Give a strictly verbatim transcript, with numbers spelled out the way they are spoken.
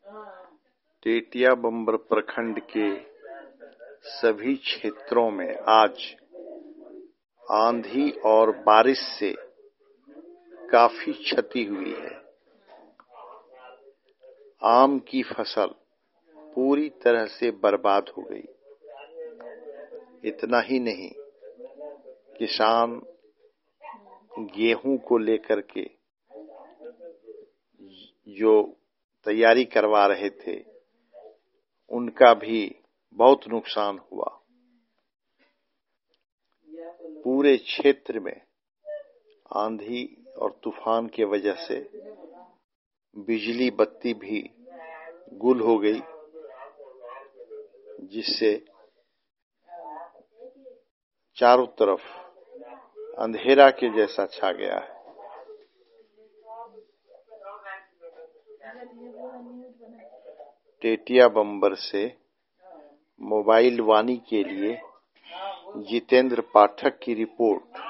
टेटिया बंबर प्रखंड के सभी क्षेत्रों में आज आंधी और बारिश से काफी क्षति हुई है। आम की फसल पूरी तरह से बर्बाद हो गई। इतना ही नहीं, किसान गेहूं को लेकर के जो तैयारी करवा रहे थे, उनका भी बहुत नुकसान हुआ। पूरे क्षेत्र में आंधी और तूफान की वजह से बिजली बत्ती भी गुल हो गई, जिससे चारों तरफ अंधेरा के जैसा छा गया है। टेटिया बंबर से मोबाइल वाणी के लिए जितेंद्र पाठक की रिपोर्ट।